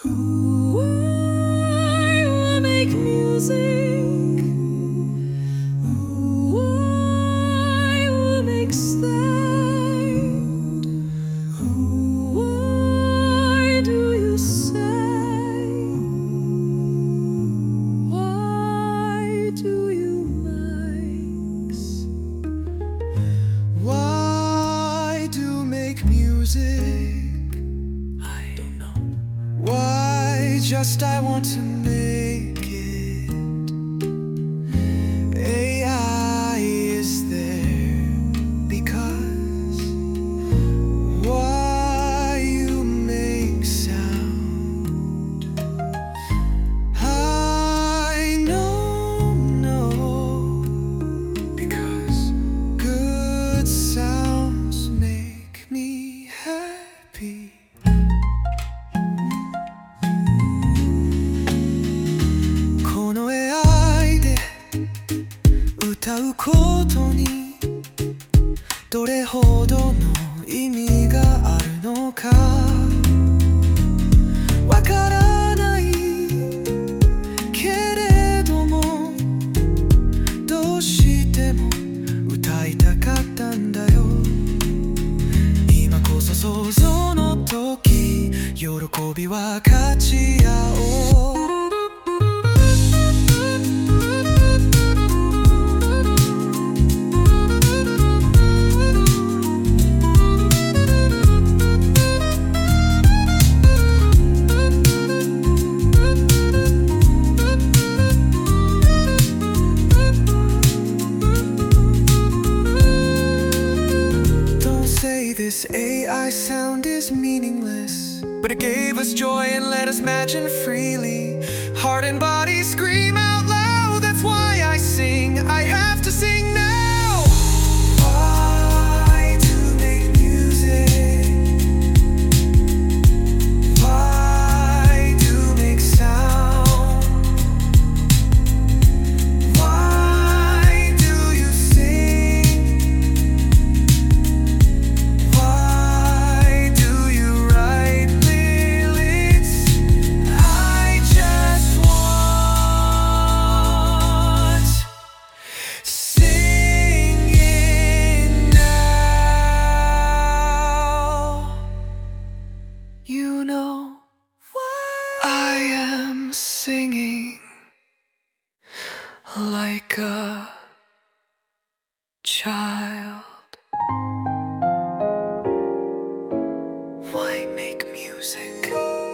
I will make music. I will make sound. Why do you say? Why do you mix? Why do make music? Why just I want to make it. AI is there because why you make sound. I know because good sounds make me happy. AI で歌うことにどれほどの意味があるのかわからないけれどもどうしても歌いたかったんだよ。今こそ想像の時喜びは勝ち合おう。This AI sound is meaningless, but it gave us joy and let us imagine freely. Heart and body scream out loud, that's why I sing. I have to sing now. Why to make music? Why to make sound? Why do you sing? You know I am singing like a child. Why make music?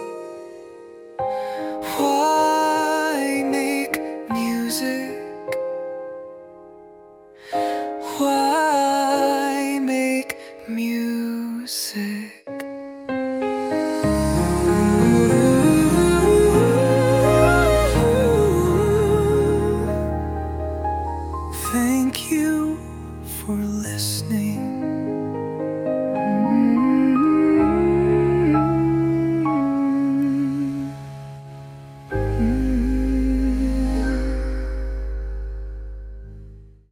Why make music? Why make music?